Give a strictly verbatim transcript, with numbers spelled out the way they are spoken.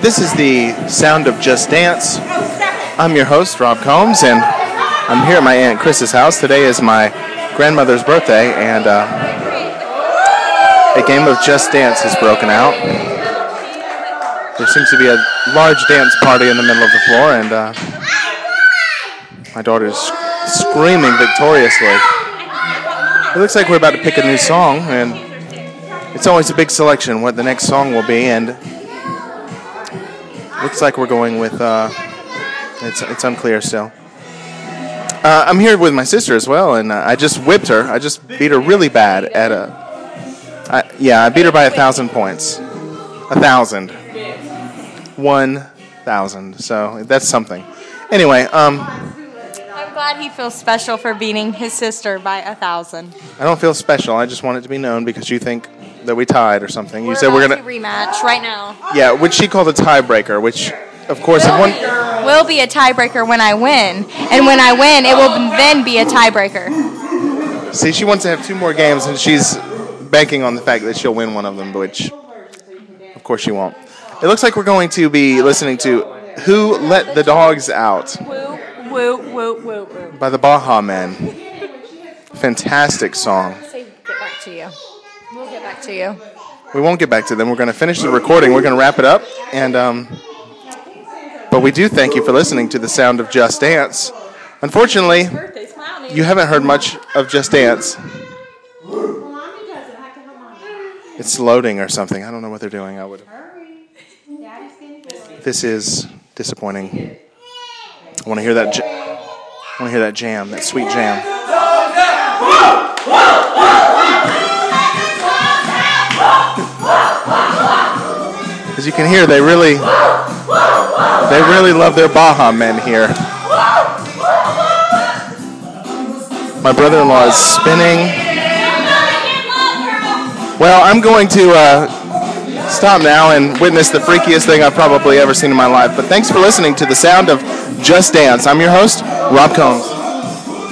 This is the sound of Just Dance. I'm your host, Rob Combs, and I'm here at my Aunt Chris's house. Today is my grandmother's birthday, and uh, a game of Just Dance has broken out. There seems to be a large dance party in the middle of the floor, and uh, my daughter's screaming victoriously. It looks like we're about to pick a new song, and it's always a big selection what the next song will be, and looks like we're going with, uh, it's it's unclear still. Uh, I'm here with my sister as well, and uh, I just whipped her. I just beat her really bad at a, I, yeah, I beat her by a thousand points. A thousand. One thousand, so that's something. Anyway, um... I'm glad he feels special for beating his sister by a thousand. I don't feel special, I just want it to be known because you think that we tied or something. We're you said we're gonna to rematch right now. Yeah, which she called a tiebreaker, which, of course, if one will be a tiebreaker when I win, and when I win, it will then be a tiebreaker. See, she wants to have two more games, and she's banking on the fact that she'll win one of them, which, of course, she won't. It looks like we're going to be listening to "Who Let the Dogs Out" Woo, woo, woo, woo, woo. by the Baha Men. Fantastic song. Say, get back to you. We'll get back to you. We won't get back to them. We're going to finish the recording. We're going to wrap it up. And um, but we do thank you for listening to the sound of Just Dance. Unfortunately, you haven't heard much of Just Dance. It's loading or something. I don't know what they're doing. I would. This is disappointing. I want to hear that. Ja- I want to hear that jam, that sweet jam. As you can hear, they really, they really love their Baha Men here. My brother-in-law is spinning. Well, I'm going to uh, stop now and witness the freakiest thing I've probably ever seen in my life. But thanks for listening to the sound of Just Dance. I'm your host, Rob Combs.